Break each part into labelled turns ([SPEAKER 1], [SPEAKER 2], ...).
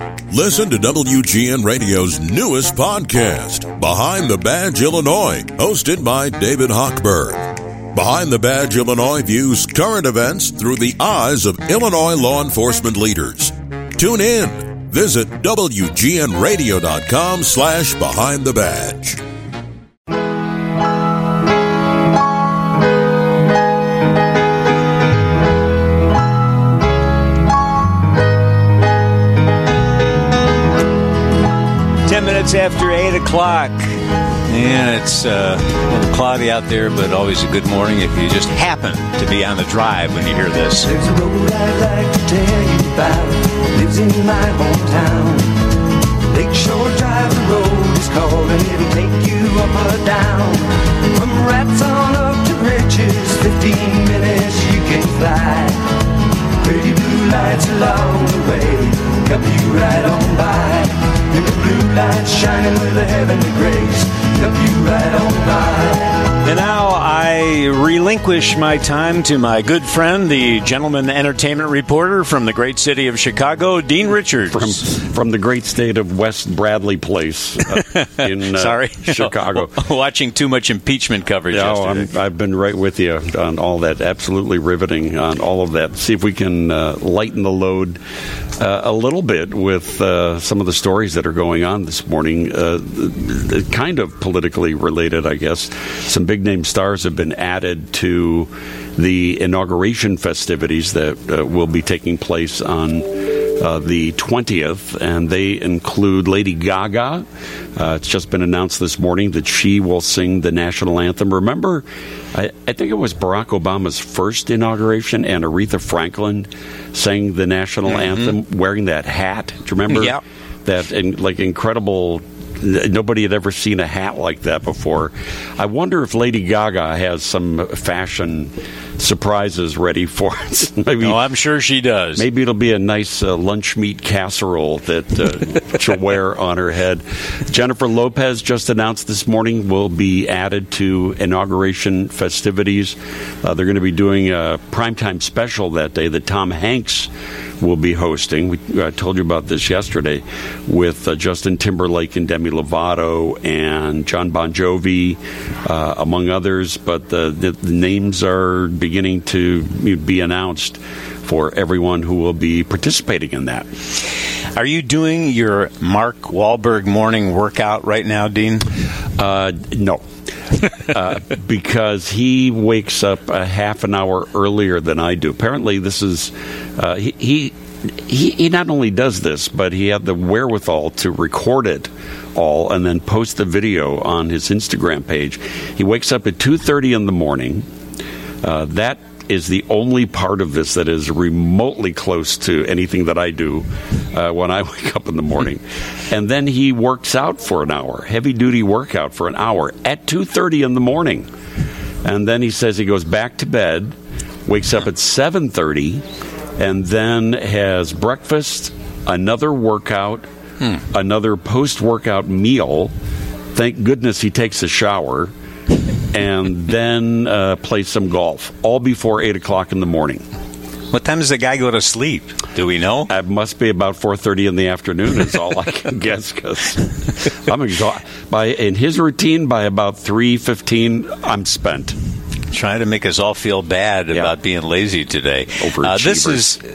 [SPEAKER 1] Listen to WGN Radio's newest podcast, Behind the Badge Illinois, hosted by David Hochberg. Behind the Badge Illinois views current events through the eyes of Illinois law enforcement leaders. Tune in. Visit WGNRadio.com/Behind the Badge.
[SPEAKER 2] After 8 o'clock, and it's a little cloudy out there, but always a good morning if you just happen to be on the drive when you hear this.
[SPEAKER 3] There's a road I'd like to tell you about. Lives in my hometown. Lakeshore Drive, the road is called, and it'll take you up or down. From rats on up to riches, 15 minutes you can fly. Pretty blue lights along the way help you right on by. And the blue lights shining with a heavenly grace help you right on by.
[SPEAKER 2] And now I relinquish my time to my good friend, the gentleman entertainment reporter from the great city of Chicago, Dean Richards.
[SPEAKER 4] From the great state of West Bradley Place in Chicago.
[SPEAKER 2] Watching too much impeachment coverage yesterday.
[SPEAKER 4] I've been right with you on all that. Absolutely riveting on all of that. See if we can lighten the load a little bit with some of the stories that are going on this morning. Kind of politically related, I guess. Some big-name stars have been added to the inauguration festivities that will be taking place on the 20th, and they include Lady Gaga. It's just been announced this morning that she will sing the national anthem. Remember, I think it was Barack Obama's first inauguration, and Aretha Franklin sang the national anthem wearing that hat. Do you remember?
[SPEAKER 2] Yeah.
[SPEAKER 4] That incredible... Nobody had ever seen a hat like that before. I wonder if Lady Gaga has some fashion surprises ready for us. Maybe,
[SPEAKER 2] I'm sure she does.
[SPEAKER 4] Maybe it'll be a nice lunch meat casserole that she'll wear on her head. Jennifer Lopez just announced this morning will be added to inauguration festivities. They're going to be doing a primetime special that day that Tom Hanks will be hosting. I told you about this yesterday with Justin Timberlake and Demi Lovato and John Bon Jovi, among others. But the names are beginning to be announced for everyone who will be participating in that.
[SPEAKER 2] Are you doing your Mark Wahlberg morning workout right now, Dean?
[SPEAKER 4] No. Because he wakes up a half an hour earlier than I do. Apparently, this is he not only does this, but he had the wherewithal to record it all and then post the video on his Instagram page. He wakes up at 2:30 in the morning. That is the only part of this that is remotely close to anything that I do when I wake up in the morning. And then he works out for an hour, heavy-duty workout for an hour at 2:30 in the morning. And then he says he goes back to bed, wakes up at 7:30, and then has breakfast, another workout, another post-workout meal. Thank goodness he takes a shower. And then play some golf, all before 8 o'clock in the morning.
[SPEAKER 2] What time does the guy go to sleep? Do we know?
[SPEAKER 4] It must be about 4:30 in the afternoon is all I can guess, because I'm exhausted. In his routine, by about 3:15, I'm spent.
[SPEAKER 2] Trying to make us all feel bad about being lazy today. This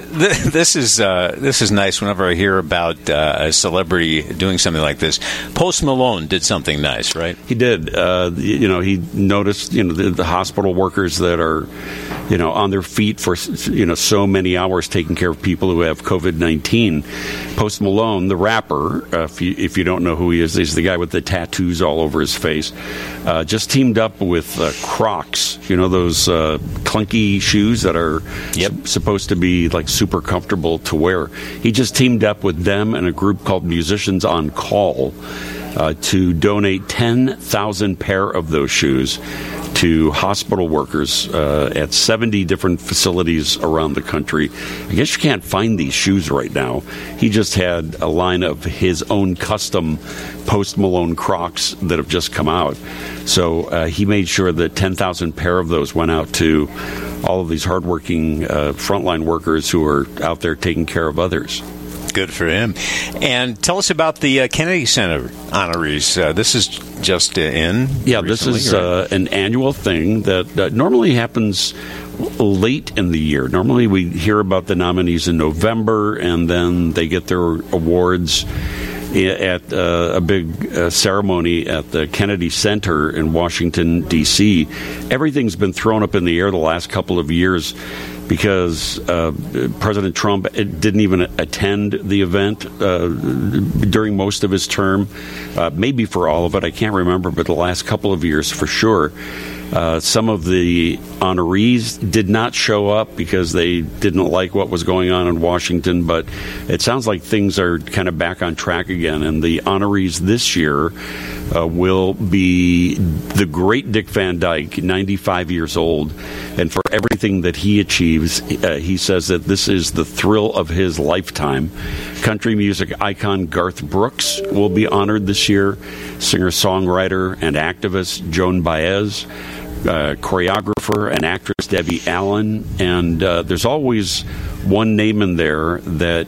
[SPEAKER 2] is nice. Whenever I hear about a celebrity doing something like this, Post Malone did something nice, right?
[SPEAKER 4] He did. He noticed the hospital workers that are on their feet for so many hours taking care of people who have COVID-19. Post Malone, the rapper, if you don't know who he is, he's the guy with the tattoos all over his face. Just teamed up with Crocs. Those clunky shoes that are supposed to be like super comfortable to wear. He just teamed up with them and a group called Musicians on Call to donate 10,000 pair of those shoes to hospital workers at 70 different facilities around the country. I guess you can't find these shoes right now. He just had a line of his own custom Post Malone Crocs that have just come out. So he made sure that 10,000 pair of those went out to all of these hardworking frontline workers who are out there taking care of others.
[SPEAKER 2] good for him. And tell us about the Kennedy Center honorees. This is just in.
[SPEAKER 4] Yeah, this is an annual thing that normally happens late in the year. Normally we hear about the nominees in November, and then they get their awards at a big ceremony at the Kennedy Center in Washington, D.C. Everything's been thrown up in the air the last couple of years because President Trump didn't even attend the event during most of his term, maybe for all of it. I can't remember, but the last couple of years for sure. Some of the honorees did not show up because they didn't like what was going on in Washington, but it sounds like things are kind of back on track again. And the honorees this year will be the great Dick Van Dyke, 95 years old. And for everything that he achieves, he says that this is the thrill of his lifetime. Country music icon Garth Brooks will be honored this year. Singer-songwriter and activist Joan Baez. Choreographer and actress Debbie Allen, and there's always one name in there that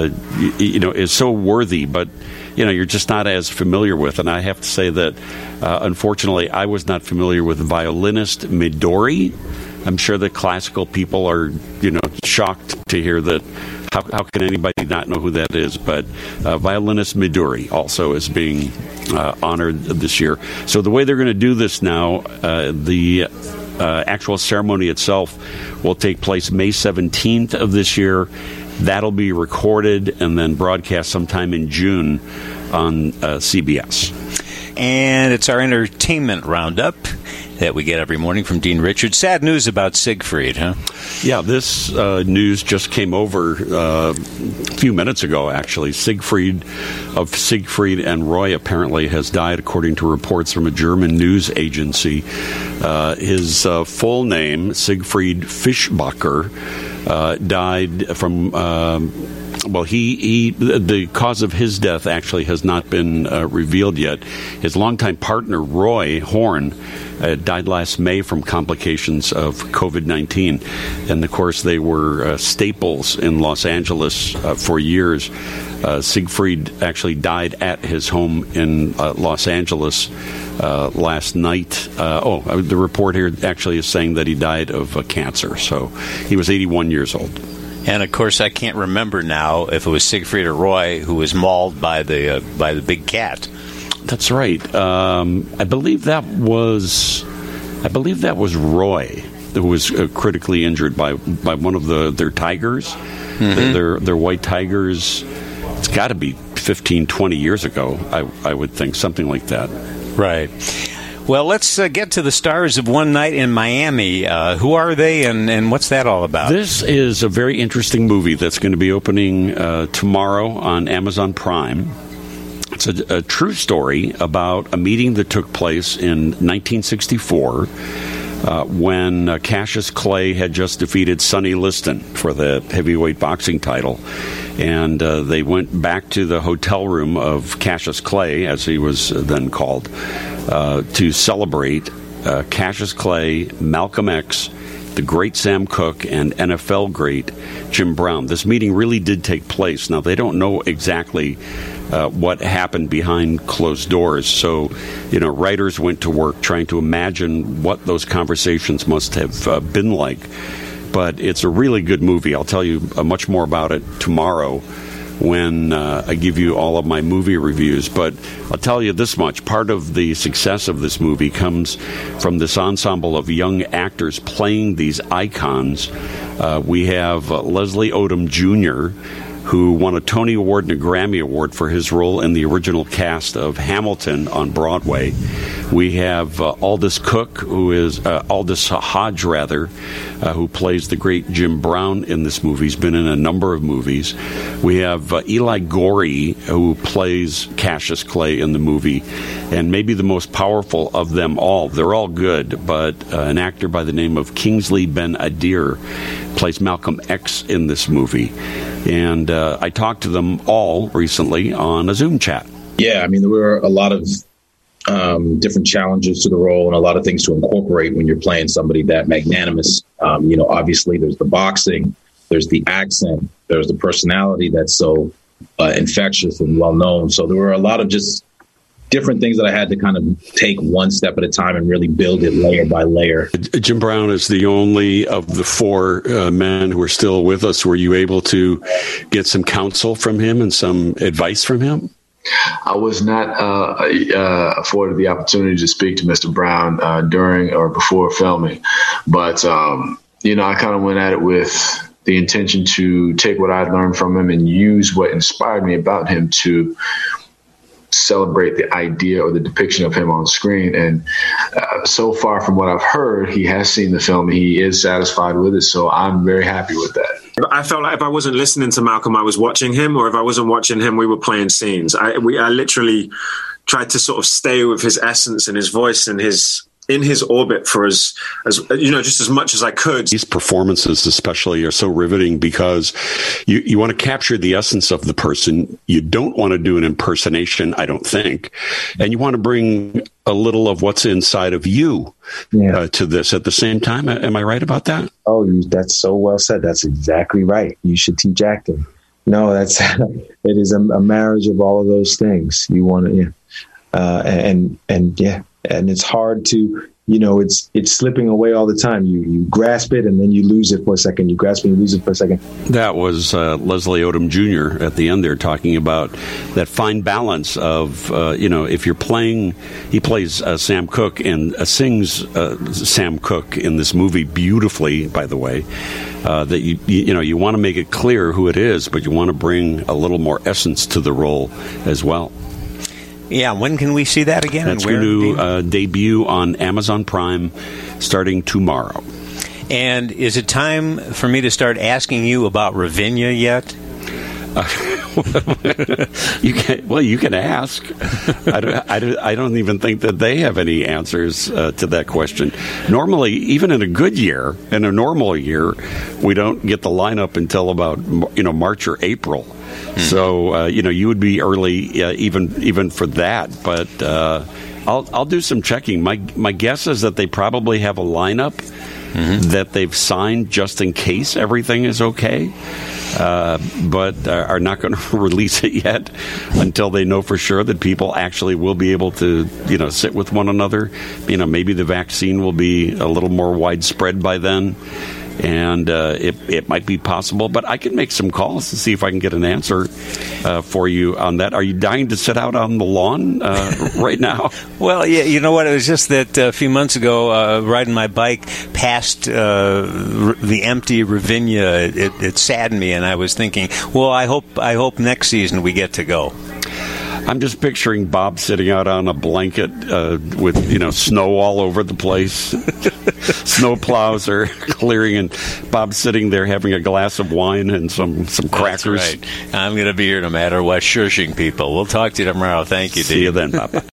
[SPEAKER 4] is so worthy, but you're just not as familiar with. And I have to say that unfortunately I was not familiar with violinist Midori. I'm sure that classical people are shocked to hear that. How can anybody not know who that is? But violinist Midori also is being honored this year. So the way they're going to do this now, the actual ceremony itself will take place May 17th of this year. That'll be recorded and then broadcast sometime in June on CBS.
[SPEAKER 2] And it's our entertainment roundup that we get every morning from Dean Richards. Sad news about Siegfried, huh?
[SPEAKER 4] Yeah, this news just came over a few minutes ago, actually. Siegfried of Siegfried and Roy apparently has died, according to reports from a German news agency. His full name, Siegfried Fischbacher, died from... the cause of his death actually has not been revealed yet. His longtime partner, Roy Horn, died last May from complications of COVID-19. And, of course, they were staples in Los Angeles for years. Siegfried actually died at his home in Los Angeles last night. The report here actually is saying that he died of cancer. So he was 81 years old.
[SPEAKER 2] And, of course, I can't remember now if it was Siegfried or Roy who was mauled by the big cat.
[SPEAKER 4] That's right. I believe that was Roy who was critically injured by one of their tigers, their white tigers. It's got to be 15, 20 years ago, I would think, something like that.
[SPEAKER 2] Right. Well, let's get to the stars of One Night in Miami. Who are they, and what's that all about?
[SPEAKER 4] This is a very interesting movie that's going to be opening tomorrow on Amazon Prime. It's a true story about a meeting that took place in 1964 when Cassius Clay had just defeated Sonny Liston for the heavyweight boxing title. And they went back to the hotel room of Cassius Clay, as he was then called, to celebrate Cassius Clay, Malcolm X, the great Sam Cooke, and NFL great Jim Brown. This meeting really did take place. Now, they don't know exactly what happened behind closed doors. So, writers went to work trying to imagine what those conversations must have been like. But it's a really good movie. I'll tell you much more about it tomorrow when I give you all of my movie reviews. But I'll tell you this much. Part of the success of this movie comes from this ensemble of young actors playing these icons. We have Leslie Odom Jr., who won a Tony Award and a Grammy Award for his role in the original cast of Hamilton on Broadway. We have Aldous Hodge, who plays the great Jim Brown in this movie. He's been in a number of movies. We have Eli Goree, who plays Cassius Clay in the movie, and maybe the most powerful of them all. They're all good, but an actor by the name of Kingsley Ben-Adir plays Malcolm X in this movie. And I talked to them all recently on a Zoom chat.
[SPEAKER 5] Yeah, I mean, there were a lot of different challenges to the role and a lot of things to incorporate when you're playing somebody that magnanimous. Obviously there's the boxing, there's the accent, there's the personality that's so infectious and well known. So there were a lot of just different things that I had to kind of take one step at a time and really build it layer by layer.
[SPEAKER 4] Jim Brown is the only of the four men who are still with us. Were you able to get some counsel from him and some advice from him?
[SPEAKER 6] I was not afforded the opportunity to speak to Mr. Brown during or before filming, but I kind of went at it with the intention to take what I learned from him and use what inspired me about him to celebrate the idea or the depiction of him on screen. And so far from what I've heard, he has seen the film. He is satisfied with it. So I'm very happy with that.
[SPEAKER 7] I felt like if I wasn't listening to Malcolm, I was watching him, or if I wasn't watching him, we were playing scenes. I literally tried to sort of stay with his essence and his voice and in his orbit for as just as much as I could.
[SPEAKER 4] These performances especially are so riveting because you want to capture the essence of the person. You don't want to do an impersonation, I don't think. And you want to bring a little of what's inside of you to this at the same time. Am I right about that?
[SPEAKER 8] Oh, that's so well said. That's exactly right. You should teach acting. No, it is a marriage of all of those things. You want to, and it's hard to, it's slipping away all the time. You grasp it and then you lose it for a second. You grasp it and you lose it for a second.
[SPEAKER 4] That was Leslie Odom Jr. at the end there talking about that fine balance of, if you're playing, he plays Sam Cooke and sings Sam Cooke in this movie beautifully, by the way, that you want to make it clear who it is, but you want to bring a little more essence to the role as well.
[SPEAKER 2] Yeah, when can we see that again?
[SPEAKER 4] That's going to debut on Amazon Prime starting tomorrow.
[SPEAKER 2] And is it time for me to start asking you about Ravinia yet?
[SPEAKER 4] You can ask. I don't even think that they have any answers to that question. Normally, even in a good year, in a normal year, we don't get the lineup until about March or April. So you would be early even for that. But I'll do some checking. My guess is that they probably have a lineup that they've signed just in case everything is okay. But are not going to release it yet until they know for sure that people actually will be able to, sit with one another. Maybe the vaccine will be a little more widespread by then. And it might be possible, but I can make some calls to see if I can get an answer for you on that. Are you dying to sit out on the lawn right now?
[SPEAKER 2] Well, yeah, you know what? It was just that a few months ago, riding my bike past the empty Ravinia, it saddened me, and I was thinking, well, I hope next season we get to go.
[SPEAKER 4] I'm just picturing Bob sitting out on a blanket with snow all over the place. Snow plows are clearing, and Bob sitting there having a glass of wine and some crackers.
[SPEAKER 2] That's right. I'm going to be here no matter what, shushing people. We'll talk to you tomorrow. Thank you, Dave.
[SPEAKER 4] See you then, Bob.